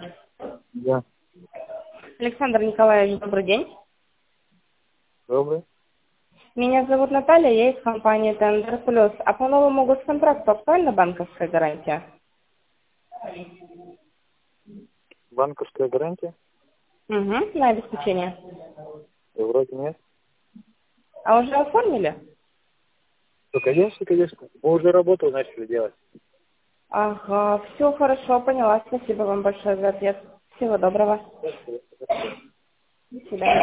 Да. Александр Николаевич, добрый день. Добрый. Меня зовут Наталья, я из компании Тендер Плюс. А по новому госконтракту актуальна банковская гарантия? Банковская гарантия? Угу, на обеспечение. Да вроде нет. А уже оформили? Ну, конечно, конечно. Мы уже работу начали делать. Ага, все хорошо, поняла. Спасибо вам большое за ответ. Всего доброго. До свидания.